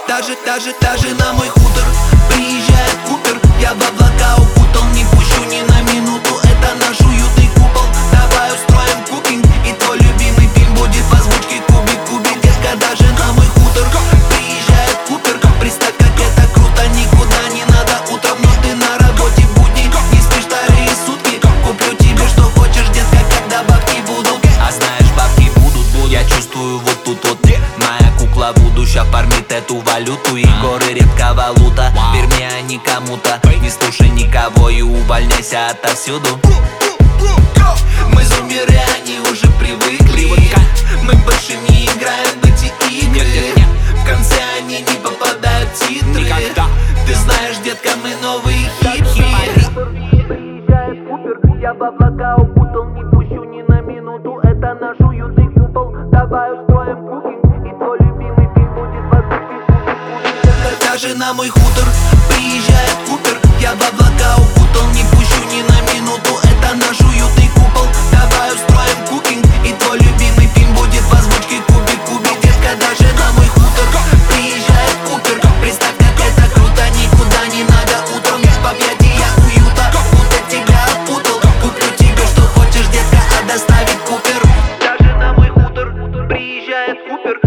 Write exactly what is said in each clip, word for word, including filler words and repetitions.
Даже, даже, даже на мой хутор приезжает Купер. Я в облака укутал, не пущу ни на минуту. Это наш уютный купол. Давай устроим кукинг, и твой любимый фильм будет в озвучке кубик, кубик. Детка, даже на мой хутор приезжает Купер. Представь, как это круто, никуда не надо утром. Но ты на работе в будни, не спишь вторые сутки. Куплю тебе, что хочешь, детка, когда бабки будут. А знаешь, бабки будут, будут. Я чувствую вот тут вот моя кукла будущая фармит эту валюту. И горы редко валута, верь мне, а не кому-то. Не слушай никого и увольняйся отовсюду. Мы зумеры, они уже привыкли. Мы больше не играем в эти игры. В конце они не попадают в титры. Ты знаешь, детка, мы новые хипхи. Приезжает Купер, я в облака укутал, не пущу ни на минуту. Это наш уютный купол. Давай устроим кукинг, и твой любимый фильм будет в озвучке. Даже на мой хутор приезжает Купер. Я в облака укутал, не пущу ни на минуту. Это наш уютный купол. Давай устроим кукинг, и твой любимый фильм будет в озвучке кубик, кубик. Детка, даже на мой хутор приезжает Купер. Представь, как это круто, никуда не надо утром. В объятия уюта, будто тебя опутал. Куплю тебе, что хочешь, детка, а доставит Купер. Даже на мой хутор приезжает Купер.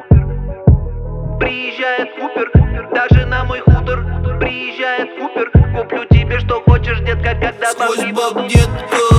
Приезжает Купер. Даже на мой хутор приезжает Купер. Куплю тебе, что хочешь, детка, когда бабки будут. Детка.